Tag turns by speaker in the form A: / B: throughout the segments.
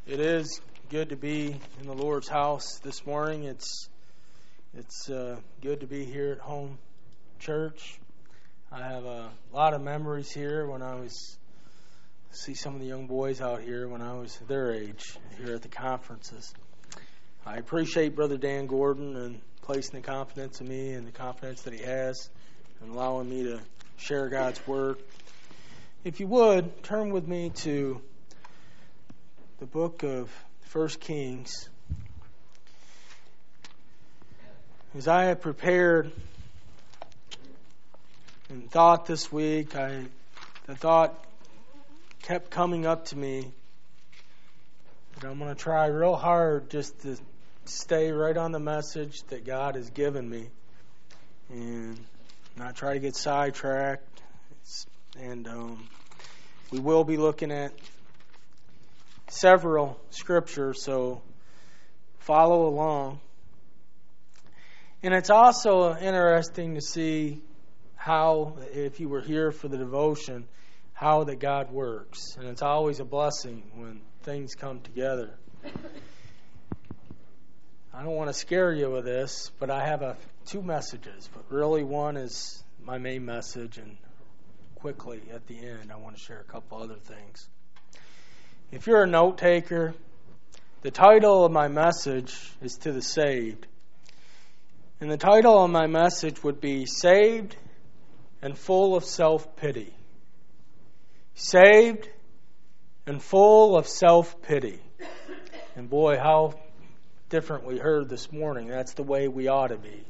A: It is good to be in the Lord's house this morning. It's good to be here at home church. I have a lot of memories here when I see some of the young boys out here when I was their age here at the conferences. I appreciate Brother Dan Gordon and placing the confidence in me and the confidence that he has and allowing me to share God's Word. If you would, turn with me to the book of 1 Kings. As I had prepared and thought this week, the thought kept coming up to me that I'm going to try real hard just to stay right on the message that God has given me and not try to get sidetracked. We will be looking at several scriptures, so follow along. And it's also interesting to see how, if you were here for the devotion, how that God works. And it's always a blessing when things come together. I don't want to scare you with this, but I have two messages. But really one is my main message, and quickly at the end I want to share a couple other things. If you're a note taker, the title of my message is to the saved. And the title of my message would be Saved and Full of Self-Pity. Saved and full of self-pity. And boy, how different we heard this morning. That's the way we ought to be.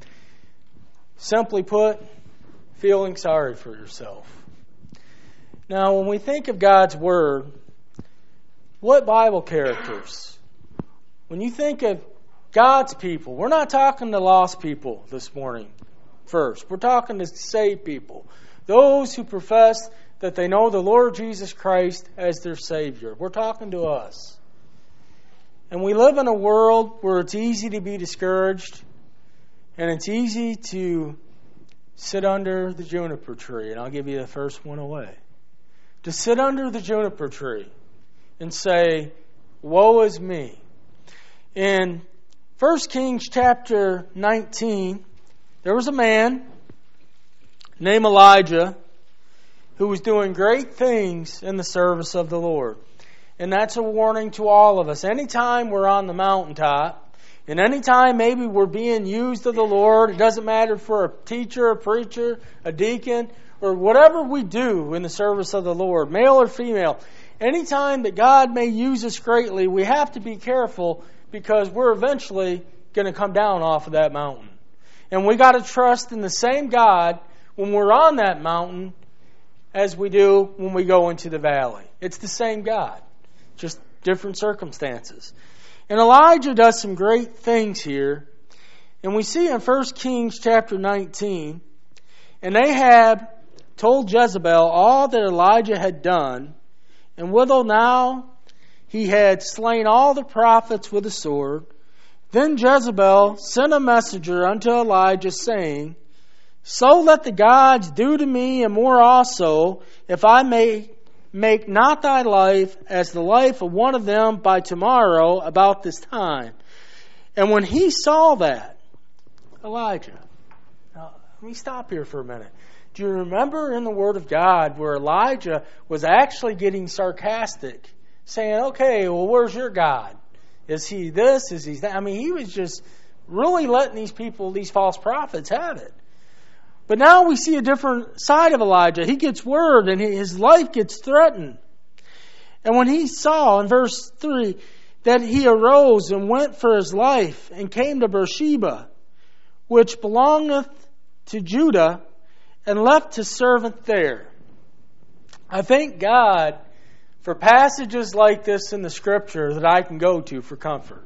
A: Simply put, feeling sorry for yourself. Now, when we think of God's Word, what Bible characters? When you think of God's people, we're not talking to lost people this morning first. We're talking to saved people. Those who profess that they know the Lord Jesus Christ as their Savior. We're talking to us. And we live in a world where it's easy to be discouraged and it's easy to sit under the juniper tree. And I'll give you the first one away. To sit under the juniper tree and say, woe is me. In 1 Kings chapter 19, there was a man named Elijah who was doing great things in the service of the Lord. And that's a warning to all of us. Anytime we're on the mountaintop, and anytime maybe we're being used of the Lord, it doesn't matter if we're a teacher, a preacher, a deacon, or whatever we do in the service of the Lord, male or female, anytime that God may use us greatly, we have to be careful because we're eventually going to come down off of that mountain. And we got to trust in the same God when we're on that mountain as we do when we go into the valley. It's the same God, just different circumstances. And Elijah does some great things here. And we see in 1 Kings chapter 19, and Ahab told Jezebel all that Elijah had done, and withal now he had slain all the prophets with a sword. Then Jezebel sent a messenger unto Elijah, saying, so let the gods do to me and more also, if I may make not thy life as the life of one of them by tomorrow about this time. And when he saw that, Elijah, now let me stop here for a minute. Do you remember in the Word of God where Elijah was actually getting sarcastic, saying, okay, well, where's your God? Is he this? Is he that? I mean, he was just really letting these people, these false prophets, have it. But now we see a different side of Elijah. He gets word and his life gets threatened. And when he saw in verse 3 that he arose and went for his life and came to Beersheba, which belongeth to Judah, and left his servant there. I thank God for passages like this in the Scripture that I can go to for comfort.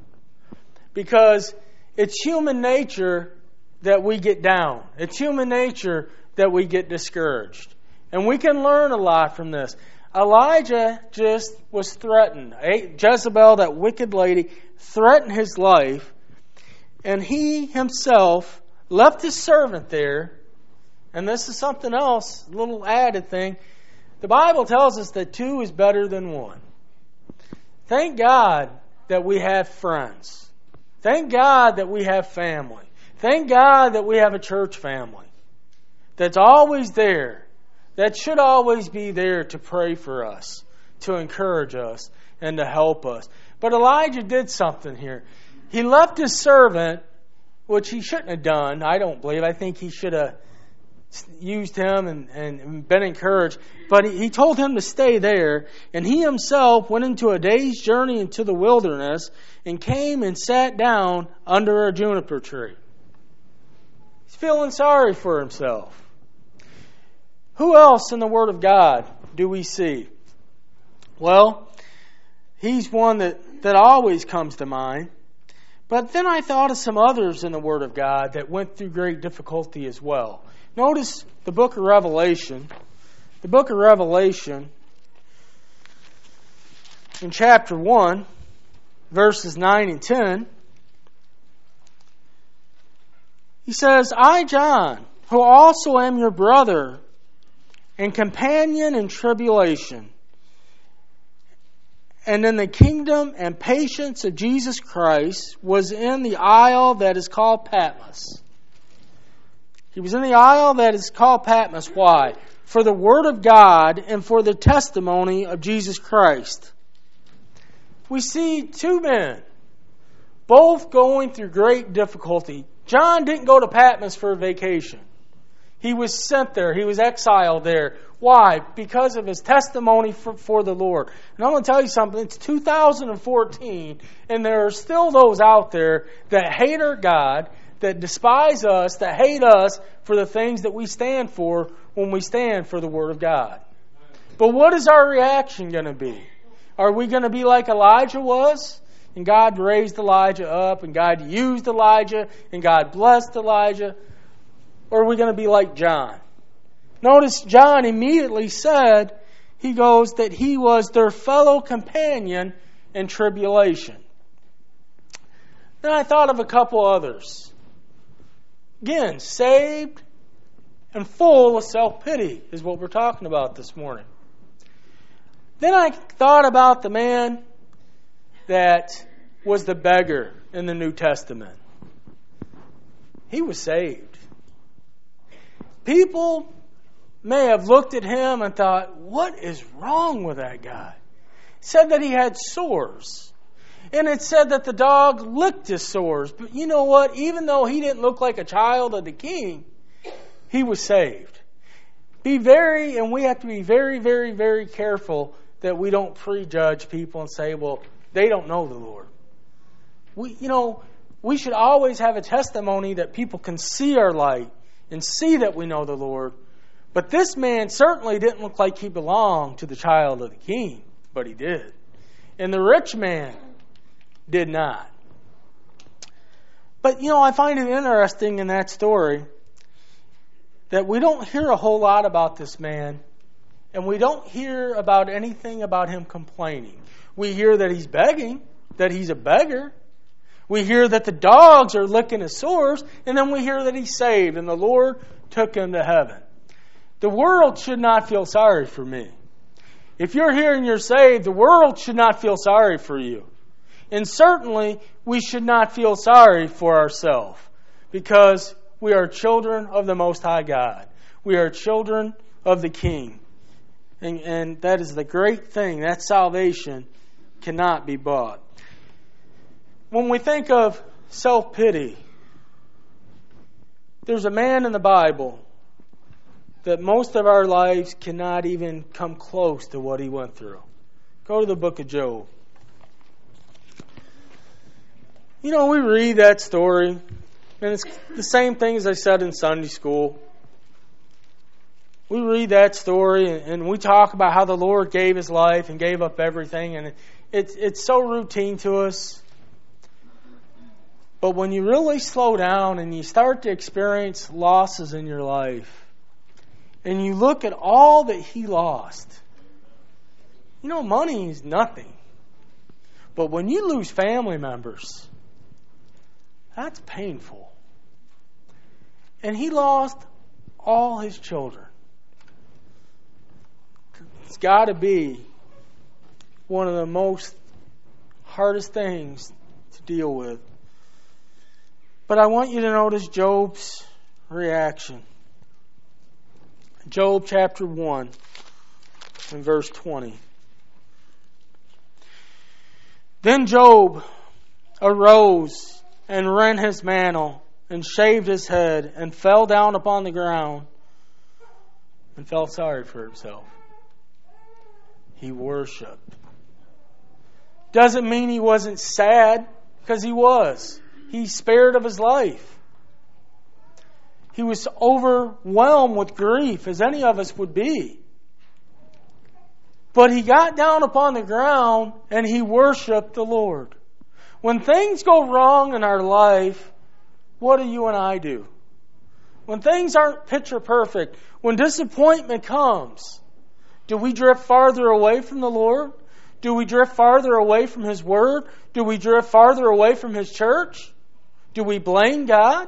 A: Because it's human nature that we get down. It's human nature that we get discouraged. And we can learn a lot from this. Elijah just was threatened. Jezebel, that wicked lady, threatened his life. And he himself left his servant there. And this is something else, a little added thing. The Bible tells us that two is better than one. Thank God that we have friends. Thank God that we have family. Thank God that we have a church family that's always there, that should always be there to pray for us, to encourage us, and to help us. But Elijah did something here. He left his servant, which he shouldn't have done, I don't believe. I think he should have used him and been encouraged. But he told him to stay there, and he himself went into a day's journey into the wilderness and came and sat down under a juniper tree. He's feeling sorry for himself. Who else in the Word of God do we see? Well, he's one that always comes to mind. But then I thought of some others in the Word of God that went through great difficulty as well. Notice the book of Revelation. The book of Revelation, in chapter 1, verses 9 and 10, he says, I, John, who also am your brother and companion in tribulation, and in the kingdom and patience of Jesus Christ, was in the isle that is called Patmos. He was in the isle that is called Patmos. Why? For the word of God and for the testimony of Jesus Christ. We see two men, both going through great difficulty. John didn't go to Patmos for a vacation. He was sent there. He was exiled there. Why? Because of his testimony for the Lord. And I'm going to tell you something. It's 2014, and there are still those out there that hate our God, that despise us, that hate us for the things that we stand for when we stand for the Word of God. But what is our reaction going to be? Are we going to be like Elijah was? And God raised Elijah up, and God used Elijah, and God blessed Elijah? Or are we going to be like John? Notice John immediately said, he goes, that he was their fellow companion in tribulation. Then I thought of a couple others. Again, saved and full of self-pity is what we're talking about this morning. Then I thought about the man that was the beggar in the New Testament. He was saved. People may have looked at him and thought, what is wrong with that guy? It said that he had sores. And it said that the dog licked his sores. But you know what? Even though he didn't look like a child of the king, he was saved. We have to be very, very, very careful that we don't prejudge people and say, well, they don't know the Lord. We should always have a testimony that people can see our light and see that we know the Lord. But this man certainly didn't look like he belonged to the child of the king, but he did. And the rich man did not. But, I find it interesting in that story that we don't hear a whole lot about this man, and we don't hear about anything about him complaining. We hear that he's begging, that he's a beggar. We hear that the dogs are licking his sores, and then we hear that he's saved, and the Lord took him to heaven. The world should not feel sorry for me. If you're here and you're saved, the world should not feel sorry for you. And certainly, we should not feel sorry for ourselves, because we are children of the Most High God. We are children of the King. And that is the great thing. That salvation cannot be bought. When we think of self-pity, there's a man in the Bible that most of our lives cannot even come close to what he went through. Go to the book of Job. We read that story, and it's the same thing as I said in Sunday school. We read that story, and we talk about how the Lord gave His life and gave up everything, and it's so routine to us. But when you really slow down and you start to experience losses in your life, and you look at all that he lost, money is nothing. But when you lose family members, that's painful. And he lost all his children. It's got to be one of the most hardest things to deal with. But I want you to notice Job's reaction. Job chapter 1 and verse 20. Then Job arose and rent his mantle and shaved his head and fell down upon the ground and felt sorry for himself. He worshiped. Doesn't mean he wasn't sad, because he was. He spared of his life. He was overwhelmed with grief, as any of us would be. But he got down upon the ground and he worshiped the Lord. When things go wrong in our life, what do you and I do? When things aren't picture perfect, when disappointment comes, do we drift farther away from the Lord? Do we drift farther away from His Word? Do we drift farther away from His church? Do we blame God?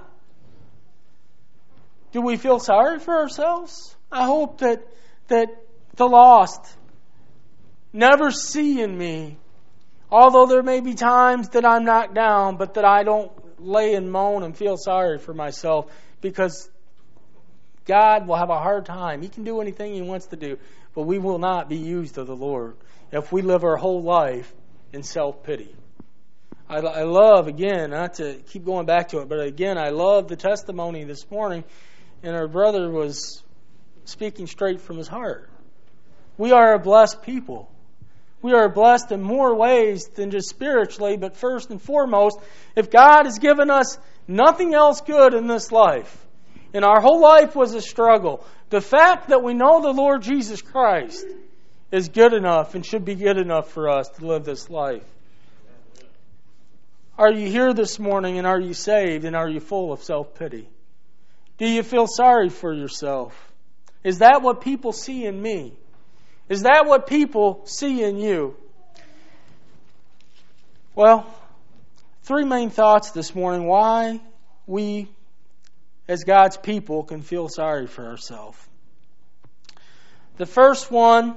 A: Do we feel sorry for ourselves? I hope that the lost never see in me, although there may be times that I'm knocked down, but that I don't lay and moan and feel sorry for myself, because God will have a hard time. He can do anything He wants to do, but we will not be used of the Lord if we live our whole life in self-pity. I love, again, not to keep going back to it, but again, I love the testimony this morning, and our brother was speaking straight from his heart. We are a blessed people. We are blessed in more ways than just spiritually, but first and foremost, if God has given us nothing else good in this life, and our whole life was a struggle, the fact that we know the Lord Jesus Christ is good enough and should be good enough for us to live this life. Are you here this morning, and are you saved, and are you full of self-pity? Do you feel sorry for yourself? Is that what people see in me? Is that what people see in you? Well, 3 main thoughts this morning why we, as God's people, can feel sorry for ourselves. The first one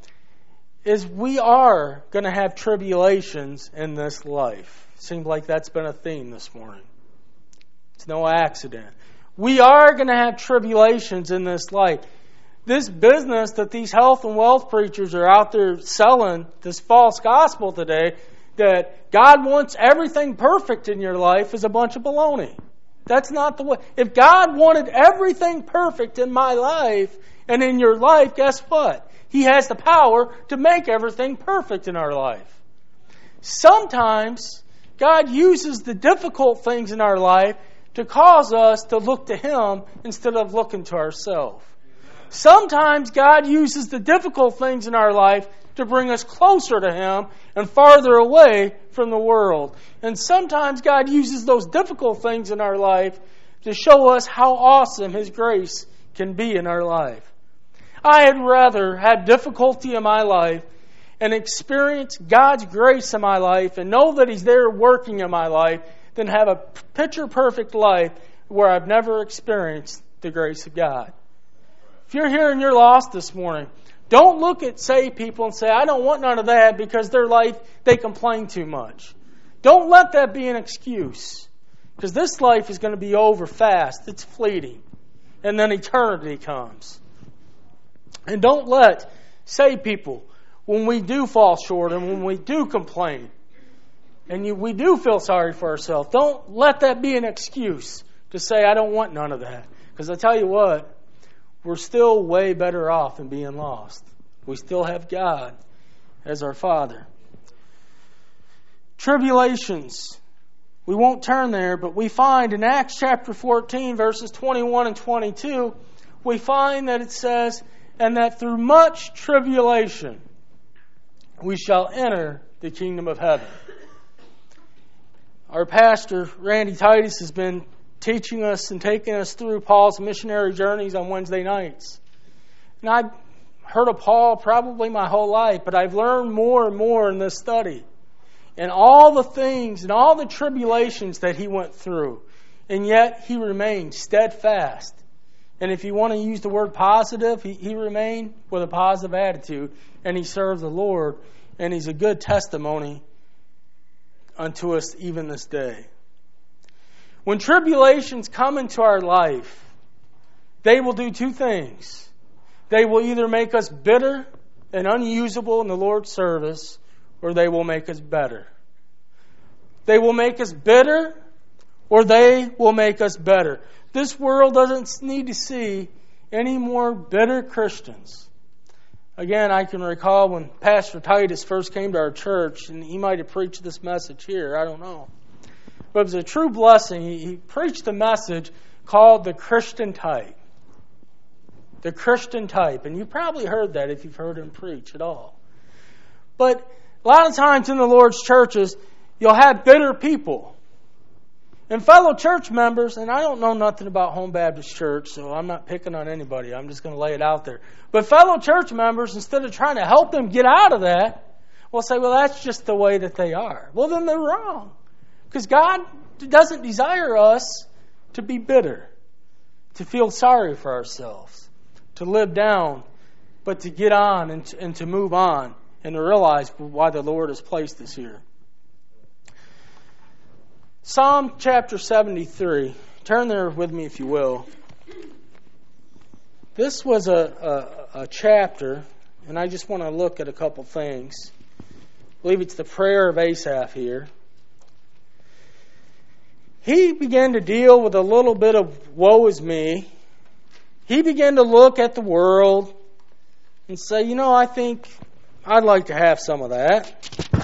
A: is we are going to have tribulations in this life. Seems like that's been a theme this morning. It's no accident. We are going to have tribulations in this life. This business that these health and wealth preachers are out there selling, this false gospel today, that God wants everything perfect in your life, is a bunch of baloney. That's not the way. If God wanted everything perfect in my life and in your life, guess what? He has the power to make everything perfect in our life. Sometimes God uses the difficult things in our life to cause us to look to Him instead of looking to ourselves. Sometimes God uses the difficult things in our life to bring us closer to Him and farther away from the world. And sometimes God uses those difficult things in our life to show us how awesome His grace can be in our life. I had rather have difficulty in my life and experience God's grace in my life and know that He's there working in my life than have a picture-perfect life where I've never experienced the grace of God. If you're here and you're lost this morning, don't look at saved people and say, I don't want none of that because their life, they complain too much. Don't let that be an excuse, because this life is going to be over fast. It's fleeting. And then eternity comes. And don't let saved people, when we do fall short and when we do complain and we do feel sorry for ourselves, don't let that be an excuse to say, I don't want none of that. Because I tell you what, we're still way better off than being lost. We still have God as our Father. Tribulations. We won't turn there, but we find in Acts chapter 14, verses 21 and 22, we find that it says, and that through much tribulation we shall enter the kingdom of heaven. Our pastor, Randy Titus, has been teaching us and taking us through Paul's missionary journeys on Wednesday nights. And I've heard of Paul probably my whole life, but I've learned more and more in this study. And all the things and all the tribulations that he went through. And yet he remained steadfast. And if you want to use the word positive, he remained with a positive attitude. And he served the Lord. And he's a good testimony unto us even this day. When tribulations come into our life, they will do two things. They will either make us bitter and unusable in the Lord's service, or they will make us better. They will make us bitter, or they will make us better. This world doesn't need to see any more bitter Christians. Again, I can recall when Pastor Titus first came to our church, and he might have preached this message here, I don't know. But it was a true blessing. He preached a message called the Christian type. The Christian type. And you probably heard that if you've heard him preach at all. But a lot of times in the Lord's churches, you'll have bitter people. And fellow church members, and I don't know nothing about Home Baptist Church, so I'm not picking on anybody. I'm just going to lay it out there. But fellow church members, instead of trying to help them get out of that, will say, well, that's just the way that they are. Well, then they're wrong. Because God doesn't desire us to be bitter, to feel sorry for ourselves, to live down, but to get on and to move on and to realize why the Lord has placed us here. Psalm chapter 73. Turn there with me if you will. This was a chapter, and I just want to look at a couple things. I believe it's the prayer of Asaph here. He began to deal with a little bit of woe is me. He began to look at the world and say, I think I'd like to have some of that.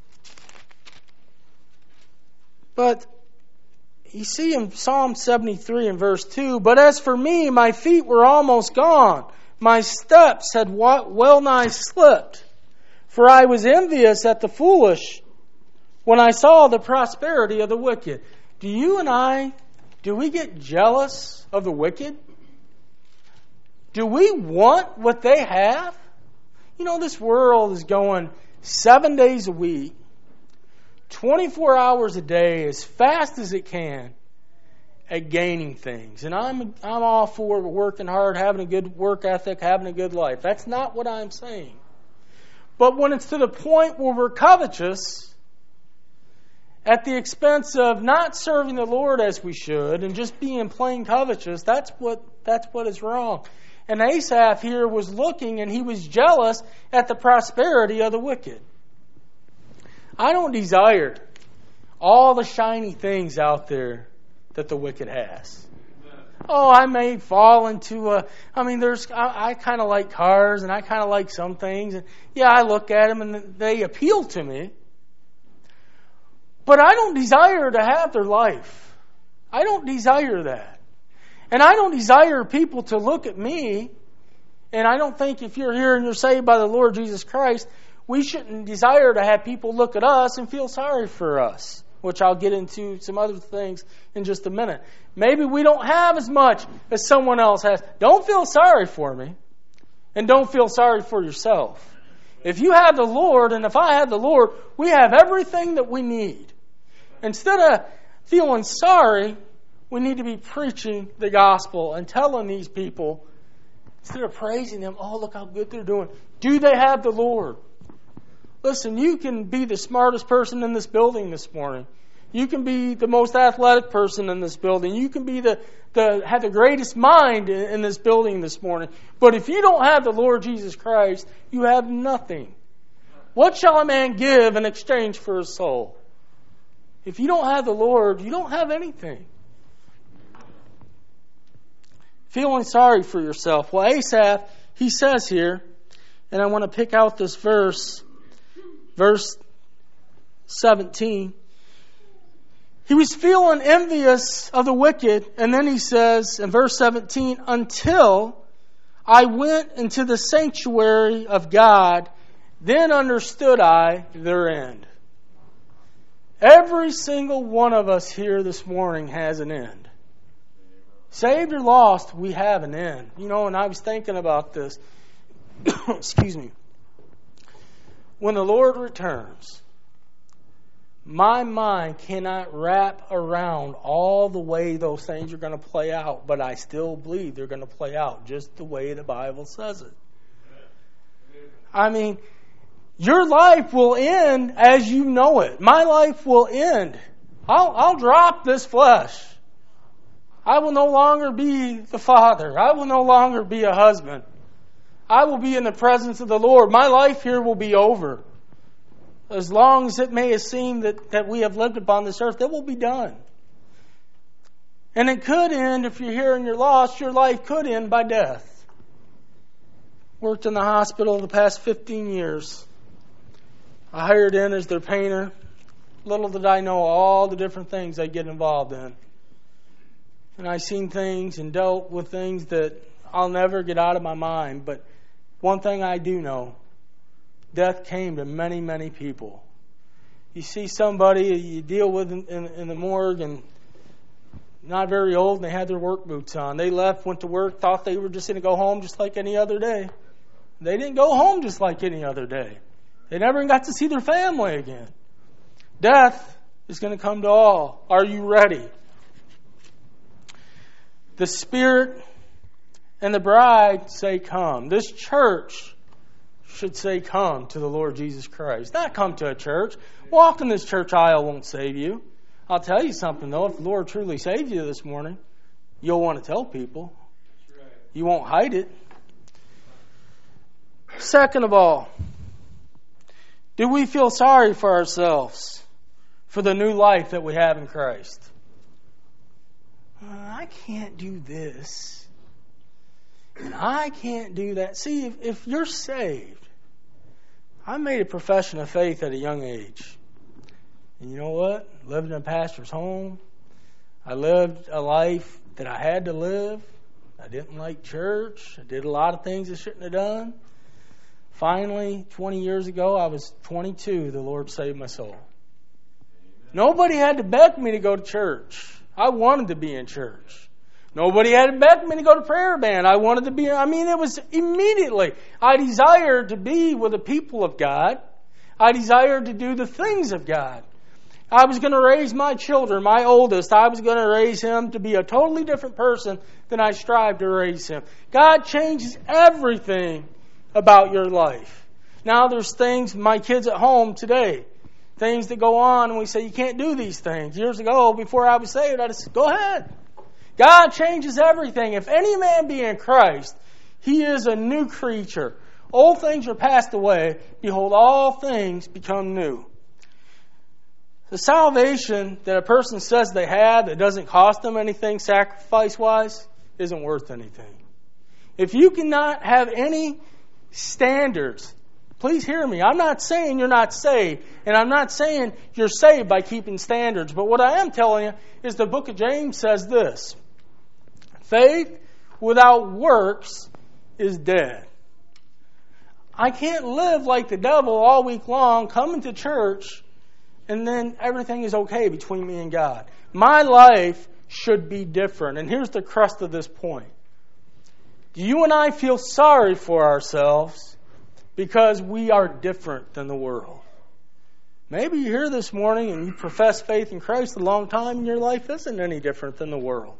A: But you see in Psalm 73 and verse 2, but as for me, my feet were almost gone. My steps had well nigh slipped. For I was envious at the foolish when I saw the prosperity of the wicked. Do you and I, do we get jealous of the wicked? Do we want what they have? This world is going 7 days a week, 24 hours a day, as fast as it can, at gaining things. And I'm all for working hard, having a good work ethic, having a good life. That's not what I'm saying. But when it's to the point where we're covetous, at the expense of not serving the Lord as we should, and just being plain covetous, that's what is wrong. And Asaph here was looking, and he was jealous at the prosperity of the wicked. I don't desire all the shiny things out there that the wicked has. Oh, I may fall into I kind of like cars, and I kind of like some things. And yeah, I look at them, and they appeal to me. But I don't desire to have their life. I don't desire that. And I don't desire people to look at me. And I don't think if you're here and you're saved by the Lord Jesus Christ, we shouldn't desire to have people look at us and feel sorry for us, which I'll get into some other things in just a minute. Maybe we don't have as much as someone else has. Don't feel sorry for me. And don't feel sorry for yourself. If you have the Lord, and if I have the Lord, we have everything that we need. Instead of feeling sorry, we need to be preaching the gospel and telling these people, instead of praising them, oh, look how good they're doing. Do they have the Lord? Listen, you can be the smartest person in this building this morning. You can be the most athletic person in this building. You can be have the greatest mind in this building this morning. But if you don't have the Lord Jesus Christ, you have nothing. What shall a man give in exchange for his soul? If you don't have the Lord, you don't have anything. Feeling sorry for yourself. Well, Asaph, he says here, and I want to pick out this verse 17. He was feeling envious of the wicked, and then he says in verse 17, until I went into the sanctuary of God, then understood I their end. Every single one of us here this morning has an end. Saved or lost, we have an end. And I was thinking about this. Excuse me. When the Lord returns, my mind cannot wrap around all the way those things are going to play out, but I still believe they're going to play out just the way the Bible says it. Your life will end as you know it. My life will end. I'll drop this flesh. I will no longer be the father. I will no longer be a husband. I will be in the presence of the Lord. My life here will be over. As long as it may seem that we have lived upon this earth, it will be done. And it could end, if you're here and you're lost, your life could end by death. Worked in the hospital the past 15 years. I hired in as their painter. Little did I know all the different things I get involved in. And I've seen things and dealt with things that I'll never get out of my mind. But one thing I do know, death came to many, many people. You see somebody you deal with in the morgue and not very old, and they had their work boots on. They left, went to work, thought they were just going to go home just like any other day. They didn't go home just like any other day. They never even got to see their family again. Death is going to come to all. Are you ready? The Spirit and the bride say, come. This church should say, come to the Lord Jesus Christ. Not come to a church. Walk in this church aisle won't save you. I'll tell you something, though. If the Lord truly saved you this morning, you'll want to tell people. You won't hide it. Second of all, do we feel sorry for ourselves for the new life that we have in Christ? I can't do this. And I can't do that. See, if you're saved, I made a profession of faith at a young age. And you know what? Lived in a pastor's home. I lived a life that I had to live. I didn't like church. I did a lot of things I shouldn't have done. Finally, 20 years ago, I was 22. The Lord saved my soul. Amen. Nobody had to beg me to go to church. I wanted to be in church. Nobody had to beg me to go to prayer band. I wanted to be, it was immediately. I desired to be with the people of God. I desired to do the things of God. I was going to raise my children, my oldest. I was going to raise him to be a totally different person than I strived to raise him. God changes everything about your life. Now there's things, my kids at home today, things that go on and we say, you can't do these things. Years ago, before I was saved, I just go ahead. God changes everything. If any man be in Christ, he is a new creature. Old things are passed away. Behold, all things become new. The salvation that a person says they had that doesn't cost them anything sacrifice-wise isn't worth anything. If you cannot have any standards, please hear me. I'm not saying you're not saved, and I'm not saying you're saved by keeping standards. But what I am telling you is the book of James says this: faith without works is dead. I can't live like the devil all week long, coming to church, and then everything is okay between me and God. My life should be different. And here's the crust of this point. Do you and I feel sorry for ourselves because we are different than the world? Maybe you're here this morning and you profess faith in Christ a long time and your life isn't any different than the world.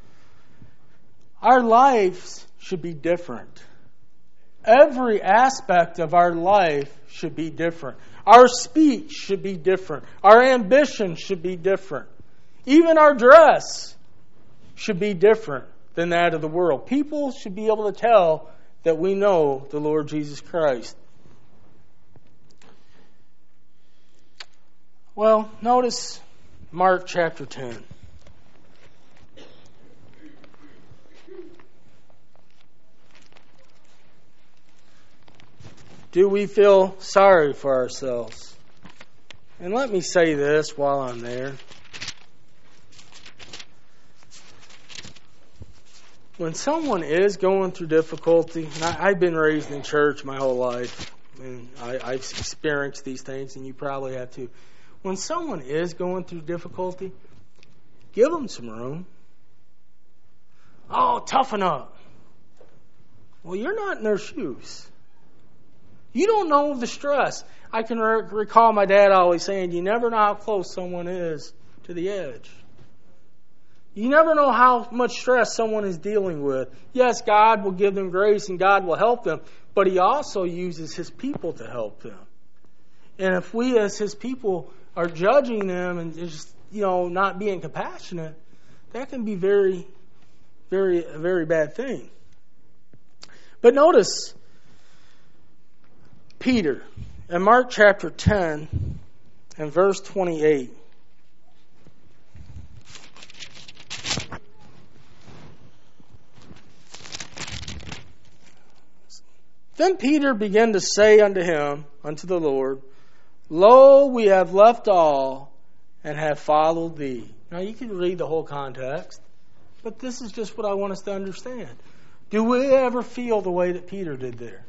A: Our lives should be different. Every aspect of our life should be different. Our speech should be different. Our ambition should be different. Even our dress should be different than that of the world. People should be able to tell that we know the Lord Jesus Christ. Well, notice Mark chapter 10. Do we feel sorry for ourselves? And let me say this while I'm there. When someone is going through difficulty, and I've been raised in church my whole life, and I've experienced these things, and you probably have too. When someone is going through difficulty, give them some room. Oh, toughen up. Well, you're not in their shoes. You don't know the stress. I can recall my dad always saying, you never know how close someone is to the edge. You never know how much stress someone is dealing with. Yes, God will give them grace and God will help them, but He also uses His people to help them. And if we as His people are judging them and just, not being compassionate, that can be very, very, a very bad thing. But notice Peter in Mark chapter 10 and verse 28. Then Peter began to say unto the Lord, Lo, we have left all and have followed thee. Now you can read the whole context, but this is just what I want us to understand. Do we ever feel the way that Peter did there?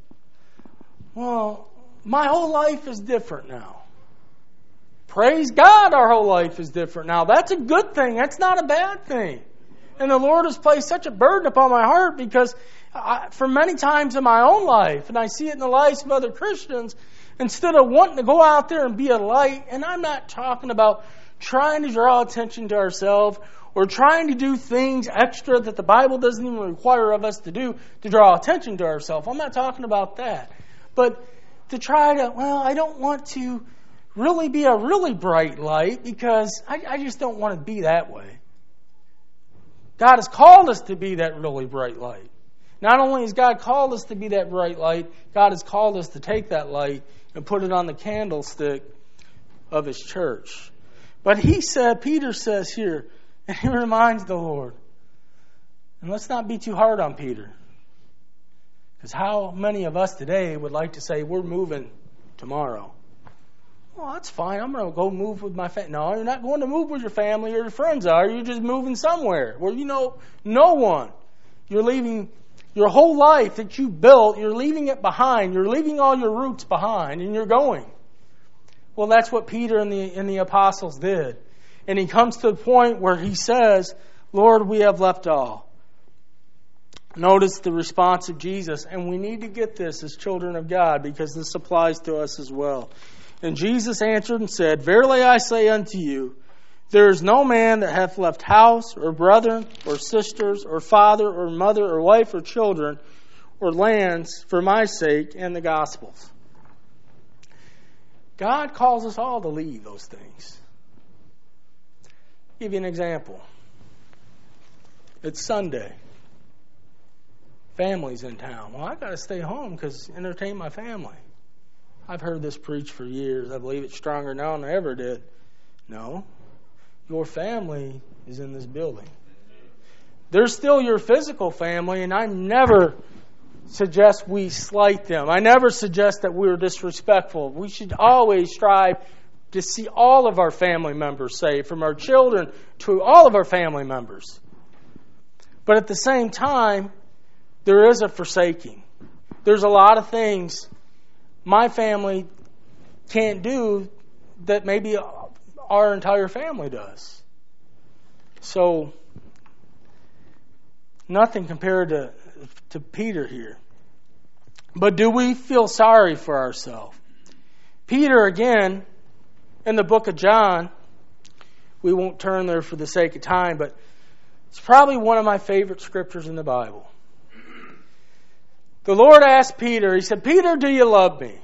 A: Well, my whole life is different now. Praise God, our whole life is different now. That's a good thing. That's not a bad thing. And the Lord has placed such a burden upon my heart because for many times in my own life, and I see it in the lives of other Christians, instead of wanting to go out there and be a light, and I'm not talking about trying to draw attention to ourselves or trying to do things extra that the Bible doesn't even require of us to do to draw attention to ourselves. I'm not talking about that. But to try to, I don't want to really be a really bright light because I just don't want to be that way. God has called us to be that really bright light. Not only has God called us to be that bright light, God has called us to take that light and put it on the candlestick of His church. But Peter says here, and he reminds the Lord, and let's not be too hard on Peter. Because how many of us today would like to say, we're moving tomorrow? Well, that's fine. I'm going to go move with my family. No, you're not going to move with your family or your friends are. You're just moving somewhere where you know no one. You're leaving your whole life that you built. You're leaving it behind. You're leaving all your roots behind and you're going. Well, that's what Peter and the apostles did. And he comes to the point where he says, Lord, we have left all. Notice the response of Jesus. And we need to get this as children of God because this applies to us as well. And Jesus answered and said, Verily I say unto you, there is no man that hath left house, or brethren, or sisters, or father, or mother, or wife, or children, or lands for my sake and the gospel's. God calls us all to leave those things. I'll give you an example. It's Sunday. Family's in town. Well, I've got to stay home because entertain my family. I've heard this preached for years. I believe it's stronger now than I ever did. No. Your family is in this building. They're still your physical family, and I never suggest we slight them. I never suggest that we're disrespectful. We should always strive to see all of our family members saved, from our children to all of our family members. But at the same time, there is a forsaking. There's a lot of things my family can't do that maybe our entire family does. So, nothing compared to Peter here. But do we feel sorry for ourselves? Peter, again, in the book of John, we won't turn there for the sake of time, but it's probably one of my favorite scriptures in the Bible. The Lord asked Peter, He said, Peter, do you love me?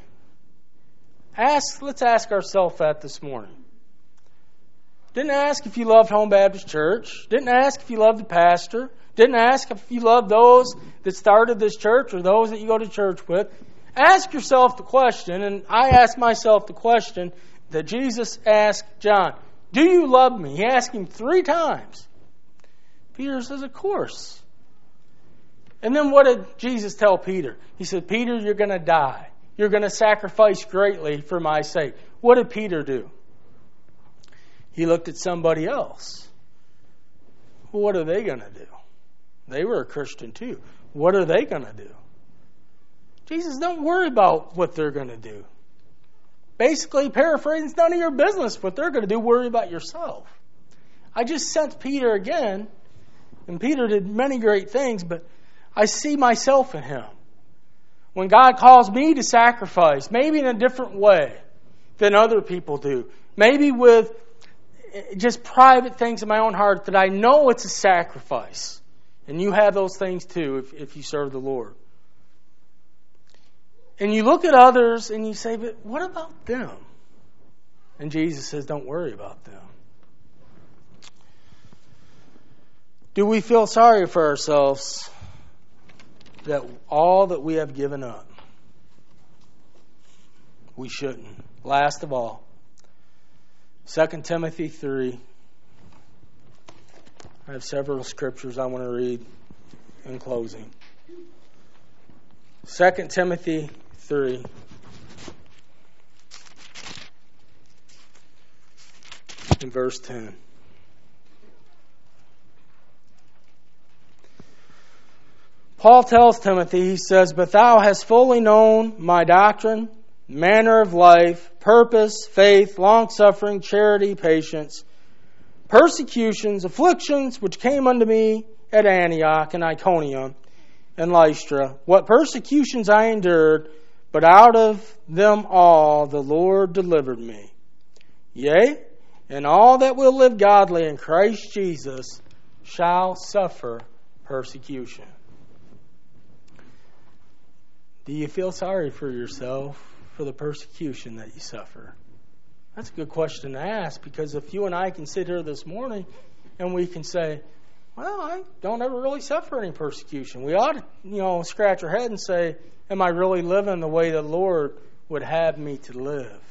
A: Let's ask ourselves that this morning. Didn't ask if you loved Home Baptist Church. Didn't ask if you loved the pastor. Didn't ask if you loved those that started this church or those that you go to church with. Ask yourself the question, and I asked myself the question that Jesus asked John. Do you love me? He asked him 3 times. Peter says, of course. And then what did Jesus tell Peter? He said, Peter, you're going to die. You're going to sacrifice greatly for my sake. What did Peter do? He looked at somebody else. Well, what are they going to do? They were a Christian too. What are they going to do? Jesus, don't worry about what they're going to do. Basically, paraphrasing, it's none of your business what they're going to do. Worry about yourself. I just sent Peter again, and Peter did many great things, but I see myself in him. When God calls me to sacrifice, maybe in a different way than other people do, maybe with just private things in my own heart that I know it's a sacrifice. And you have those things too if you serve the Lord. And you look at others and you say, but what about them? And Jesus says, don't worry about them. Do we feel sorry for ourselves that all that we have given up? We shouldn't. Last of all, 2 Timothy 3. I have several scriptures I want to read in closing. 2 Timothy 3. In verse 10. Paul tells Timothy, he says, but thou hast fully known my doctrine, manner of life, purpose, faith, long-suffering, charity, patience, persecutions, afflictions, which came unto me at Antioch and Iconium and Lystra. What persecutions I endured, but out of them all the Lord delivered me. Yea, and all that will live godly in Christ Jesus shall suffer persecution. Do you feel sorry for yourself for the persecution that you suffer? That's a good question to ask, because if you and I can sit here this morning and we can say, well, I don't ever really suffer any persecution. We ought to, scratch our head and say, am I really living the way the Lord would have me to live?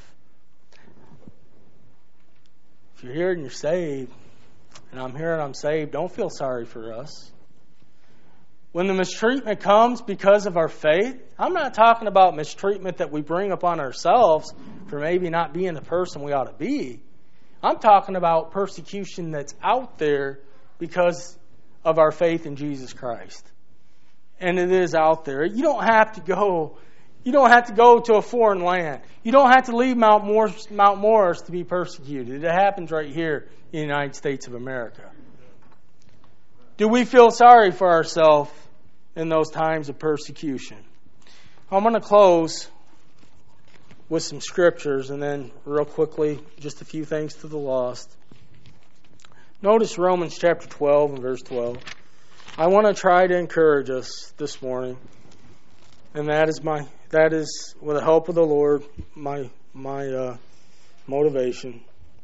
A: If you're here and you're saved, and I'm here and I'm saved, don't feel sorry for us. When the mistreatment comes because of our faith, I'm not talking about mistreatment that we bring upon ourselves for maybe not being the person we ought to be. I'm talking about persecution that's out there because of our faith in Jesus Christ. And it is out there. You don't have to go to a foreign land. You don't have to leave Mount Morris to be persecuted. It happens right here in the United States of America. Do we feel sorry for ourselves in those times of persecution? I'm going to close with some scriptures, and then real quickly, just a few things to the lost. Notice Romans chapter 12 and verse 12. I want to try to encourage us this morning, and that is with the help of the Lord, my motivation.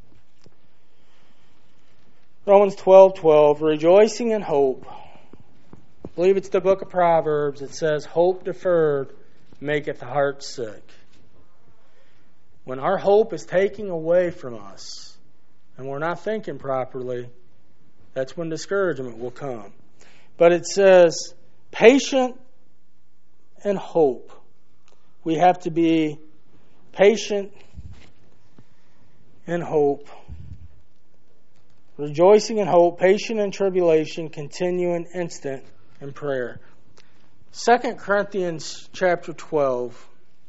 A: Romans 12:12, rejoicing in hope. I believe it's the book of Proverbs. It says, hope deferred maketh the heart sick. When our hope is taken away from us and we're not thinking properly, that's when discouragement will come. But it says, patient and hope. We have to be patient and hope. Rejoicing in hope, patient in tribulation, continuing instant in prayer. 2 Corinthians chapter 12.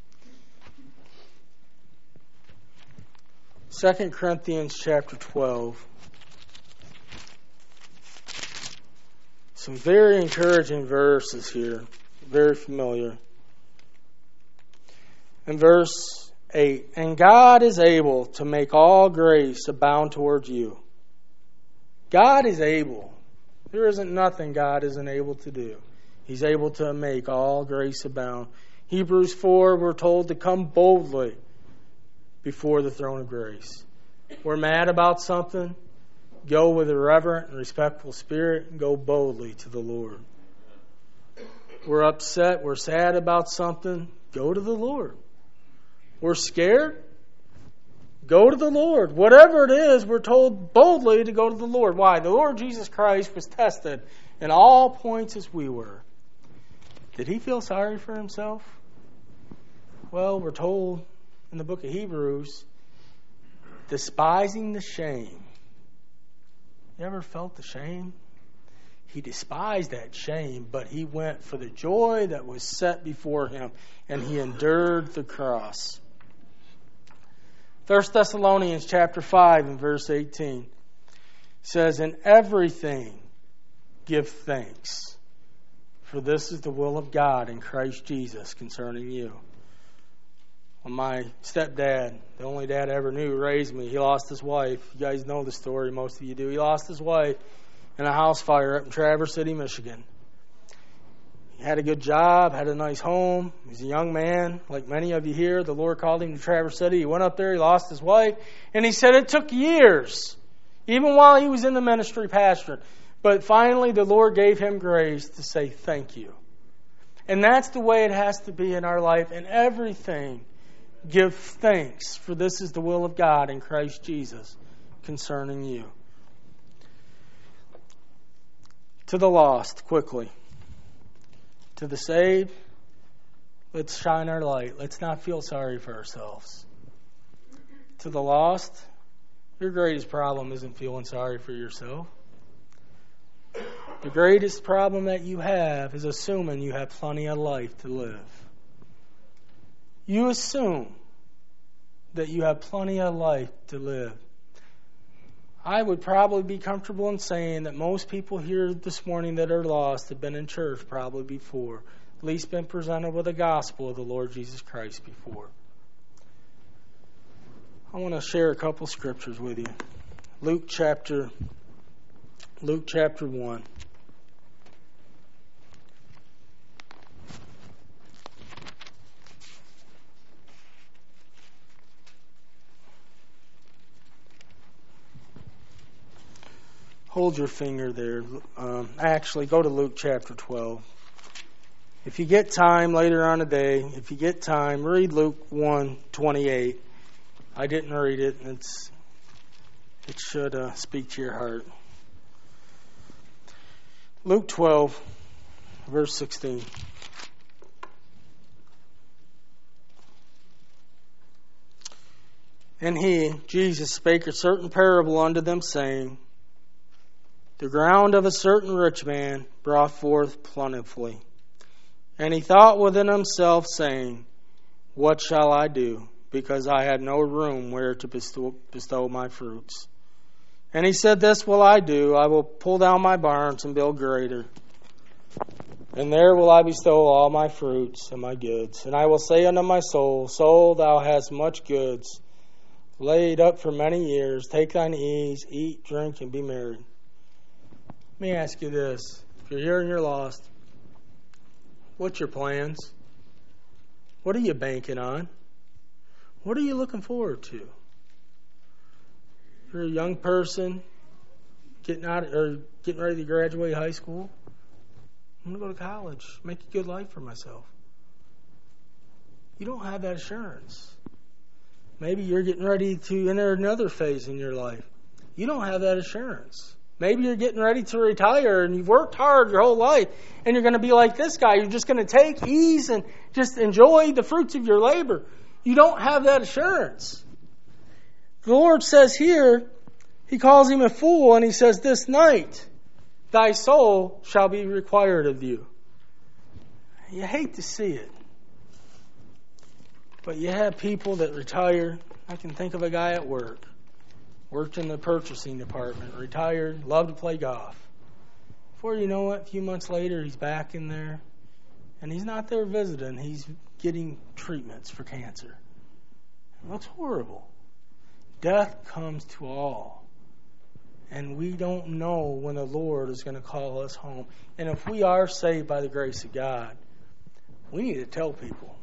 A: 2 Corinthians chapter 12. Some very encouraging verses here. Very familiar. In verse 8, and God is able to make all grace abound towards you. God is able. There isn't nothing God isn't able to do. He's able to make all grace abound. Hebrews 4, we're told to come boldly before the throne of grace. We're mad about something, go with a reverent and respectful spirit and go boldly to the Lord. We're upset, we're sad about something, go to the Lord. We're scared, go to the Lord. Whatever it is, we're told boldly to go to the Lord. Why? The Lord Jesus Christ was tested in all points as we were. Did he feel sorry for himself? Well, we're told in the book of Hebrews, despising the shame. You ever felt the shame? He despised that shame, but he went for the joy that was set before him, and he endured the cross. 1 Thessalonians chapter 5 and verse 18 says, in everything give thanks, for this is the will of God in Christ Jesus concerning you. When my stepdad, the only dad I ever knew, raised me, he lost his wife. You guys know the story, most of you do. He lost his wife in a house fire up in Traverse City, Michigan. He had a good job, had a nice home. He's a young man, like many of you here. The Lord called him to Traverse City. He went up there, he lost his wife, and he said it took years, even while he was in the ministry pastoring. But finally, the Lord gave him grace to say thank you. And that's the way it has to be in our life. In everything, give thanks, for this is the will of God in Christ Jesus concerning you. To the lost, quickly. To the saved, let's shine our light. Let's not feel sorry for ourselves. To the lost, your greatest problem isn't feeling sorry for yourself. The greatest problem that you have is assuming you have plenty of life to live. You assume that you have plenty of life to live. I would probably be comfortable in saying that most people here this morning that are lost have been in church probably before, at least been presented with the gospel of the Lord Jesus Christ before. I want to share a couple scriptures with you. Luke chapter 1. Hold your finger there. Actually, go to Luke chapter 12. If you get time later on today, read Luke 1:28. I didn't read it. It should speak to your heart. Luke 12, verse 16. And he, Jesus, spake a certain parable unto them, saying, The ground of a certain rich man brought forth plentifully. And he thought within himself, saying, What shall I do? Because I had no room where to bestow my fruits. And he said, This will I do. I will pull down my barns and build greater. And there will I bestow all my fruits and my goods. And I will say unto my soul, Soul, thou hast much goods laid up for many years. Take thine ease, eat, drink, and be merry. Let me ask you this. If you're here and you're lost, what's your plans? What are you banking on? What are you looking forward to? If you're a young person getting ready to graduate high school, I'm going to go to college, make a good life for myself. You don't have that assurance. Maybe you're getting ready to enter another phase in your life. You don't have that assurance. Maybe you're getting ready to retire and you've worked hard your whole life and you're going to be like this guy. You're just going to take ease and just enjoy the fruits of your labor. You don't have that assurance. The Lord says here, He calls him a fool and He says, This night thy soul shall be required of you. You hate to see it. But you have people that retire. I can think of a guy at work. Worked in the purchasing department, retired, loved to play golf. Before you know it, a few months later, he's back in there. And he's not there visiting. He's getting treatments for cancer. It looks horrible. Death comes to all. And we don't know when the Lord is going to call us home. And if we are saved by the grace of God, we need to tell people.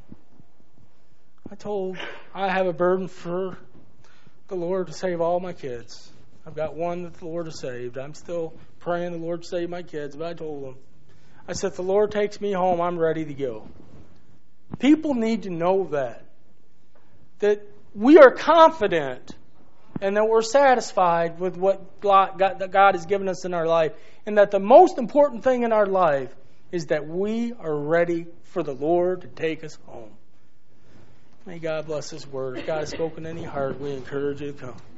A: I have a burden for the Lord to save all my kids. I've got one that the Lord has saved. I'm still praying the Lord save my kids. But I told them, I said, if the Lord takes me home, I'm ready to go. People need to know that we are confident and that we're satisfied with what God has given us in our life. And that the most important thing in our life is that we are ready for the Lord to take us home. May God bless His word. If God has spoken in any heart, we encourage you to come.